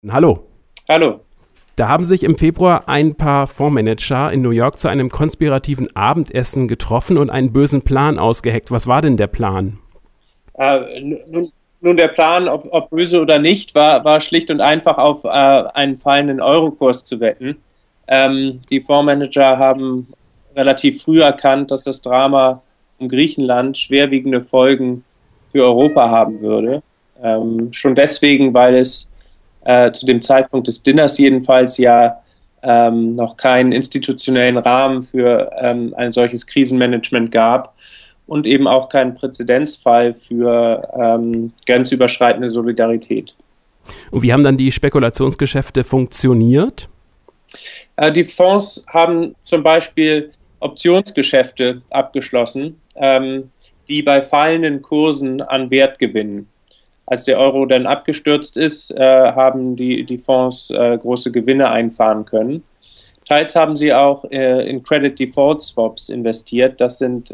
Hallo. Hallo. Da haben sich im Februar ein paar Fondsmanager in New York zu einem konspirativen Abendessen getroffen und einen bösen Plan ausgeheckt. Was war denn der Plan? Nun, der Plan, ob böse oder nicht, war schlicht und einfach auf einen fallenden Eurokurs zu wetten. Die Fondsmanager haben relativ früh erkannt, dass das Drama um Griechenland schwerwiegende Folgen für Europa haben würde. Schon deswegen, weil es zu dem Zeitpunkt des Dinners jedenfalls noch keinen institutionellen Rahmen für ein solches Krisenmanagement gab und eben auch keinen Präzedenzfall für grenzüberschreitende Solidarität. Und wie haben dann die Spekulationsgeschäfte funktioniert? Die Fonds haben zum Beispiel Optionsgeschäfte abgeschlossen, die bei fallenden Kursen an Wert gewinnen. Als der Euro dann abgestürzt ist, haben die Fonds große Gewinne einfahren können. Teils haben sie auch in Credit Default Swaps investiert. Das sind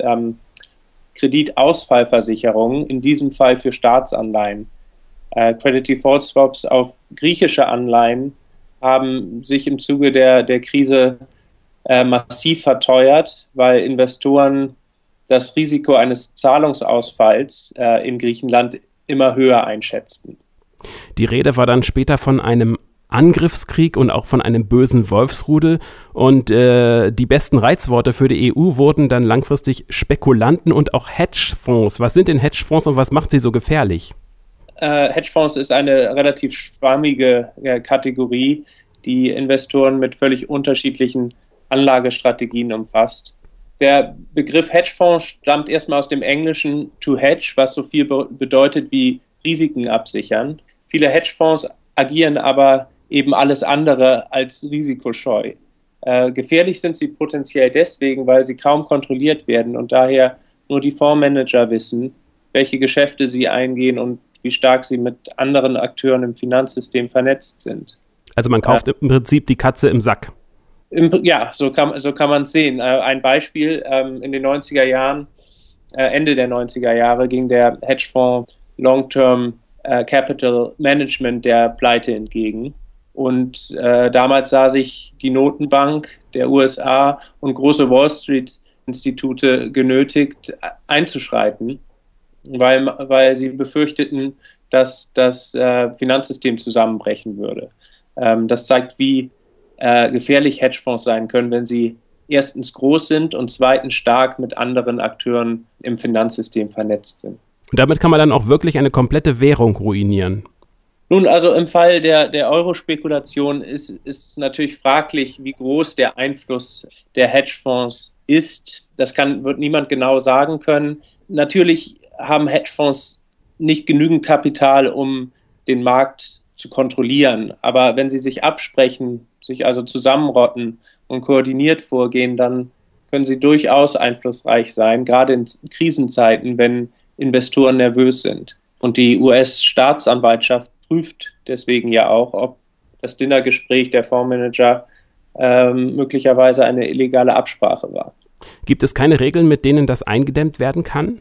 Kreditausfallversicherungen, in diesem Fall für Staatsanleihen. Credit Default Swaps auf griechische Anleihen haben sich im Zuge der Krise massiv verteuert, weil Investoren das Risiko eines Zahlungsausfalls in Griechenland immer höher einschätzten. Die Rede war dann später von einem Angriffskrieg und auch von einem bösen Wolfsrudel. Und die besten Reizworte für die EU wurden dann langfristig Spekulanten und auch Hedgefonds. Was sind denn Hedgefonds und was macht sie so gefährlich? Hedgefonds ist eine relativ schwammige Kategorie, die Investoren mit völlig unterschiedlichen Anlagestrategien umfasst. Der Begriff Hedgefonds stammt erstmal aus dem Englischen to hedge, was so viel bedeutet wie Risiken absichern. Viele Hedgefonds agieren aber eben alles andere als risikoscheu. Gefährlich sind sie potenziell deswegen, weil sie kaum kontrolliert werden und daher nur die Fondsmanager wissen, welche Geschäfte sie eingehen und wie stark sie mit anderen Akteuren im Finanzsystem vernetzt sind. Also man kauft im Prinzip die Katze im Sack. Ja, so kann man es sehen. Ein Beispiel, in den 90er Jahren, Ende der 90er Jahre ging der Hedgefonds Long-Term Capital Management der Pleite entgegen. Und damals sah sich die Notenbank der USA und große Wall Street-Institute genötigt, einzuschreiten, weil sie befürchteten, dass das Finanzsystem zusammenbrechen würde. Das zeigt, wie gefährlich Hedgefonds sein können, wenn sie erstens groß sind und zweitens stark mit anderen Akteuren im Finanzsystem vernetzt sind. Und damit kann man dann auch wirklich eine komplette Währung ruinieren. Nun, also im Fall der Euro-Spekulation ist natürlich fraglich, wie groß der Einfluss der Hedgefonds ist. Das wird niemand genau sagen können. Natürlich haben Hedgefonds nicht genügend Kapital, um den Markt zu kontrollieren. Aber wenn sie sich absprechen, sich also zusammenrotten und koordiniert vorgehen, dann können sie durchaus einflussreich sein, gerade in Krisenzeiten, wenn Investoren nervös sind. Und die US-Staatsanwaltschaft prüft deswegen ja auch, ob das Dinnergespräch der Fondsmanager möglicherweise eine illegale Absprache war. Gibt es keine Regeln, mit denen das eingedämmt werden kann?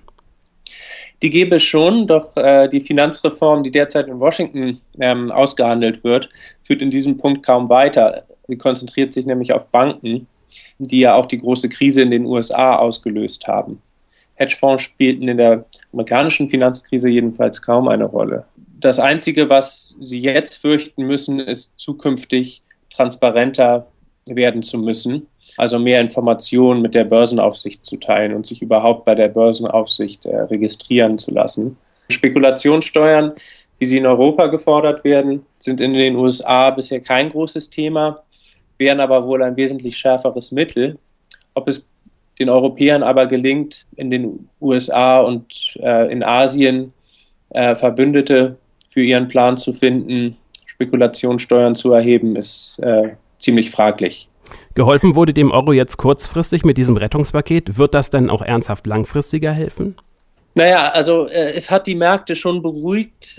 Die gäbe es schon, doch die Finanzreform, die derzeit in Washington ausgehandelt wird, führt in diesem Punkt kaum weiter. Sie konzentriert sich nämlich auf Banken, die ja auch die große Krise in den USA ausgelöst haben. Hedgefonds spielten in der amerikanischen Finanzkrise jedenfalls kaum eine Rolle. Das Einzige, was sie jetzt fürchten müssen, ist zukünftig transparenter werden zu müssen. Also mehr Informationen mit der Börsenaufsicht zu teilen und sich überhaupt bei der Börsenaufsicht registrieren zu lassen. Spekulationssteuern, wie sie in Europa gefordert werden, sind in den USA bisher kein großes Thema, wären aber wohl ein wesentlich schärferes Mittel. Ob es den Europäern aber gelingt, in den USA und in Asien Verbündete für ihren Plan zu finden, Spekulationssteuern zu erheben, ist ziemlich fraglich. Geholfen wurde dem Euro jetzt kurzfristig mit diesem Rettungspaket. Wird das denn auch ernsthaft langfristiger helfen? Naja, also es hat die Märkte schon beruhigt.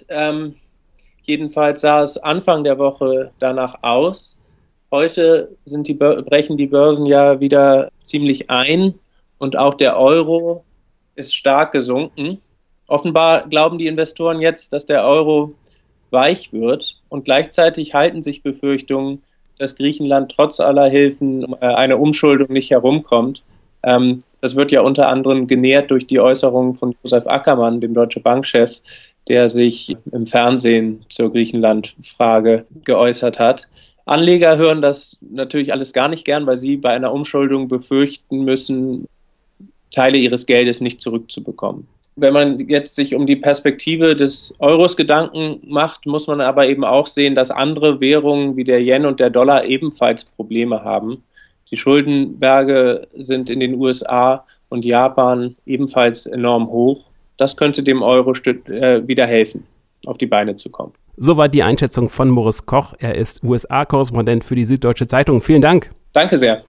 Jedenfalls sah es Anfang der Woche danach aus. Heute brechen die Börsen ja wieder ziemlich ein und auch der Euro ist stark gesunken. Offenbar glauben die Investoren jetzt, dass der Euro weich wird Und gleichzeitig halten sich Befürchtungen, dass Griechenland trotz aller Hilfen um eine Umschuldung nicht herumkommt. Das wird ja unter anderem genährt durch die Äußerungen von Josef Ackermann, dem Deutsche Bank-Chef, der sich im Fernsehen zur Griechenland-Frage geäußert hat. Anleger hören das natürlich alles gar nicht gern, weil sie bei einer Umschuldung befürchten müssen, Teile ihres Geldes nicht zurückzubekommen. Wenn man jetzt sich um die Perspektive des Euros Gedanken macht, muss man aber eben auch sehen, dass andere Währungen wie der Yen und der Dollar ebenfalls Probleme haben. Die Schuldenberge sind in den USA und Japan ebenfalls enorm hoch. Das könnte dem Euro wieder helfen, auf die Beine zu kommen. Soweit die Einschätzung von Moritz Koch. Er ist USA-Korrespondent für die Süddeutsche Zeitung. Vielen Dank. Danke sehr.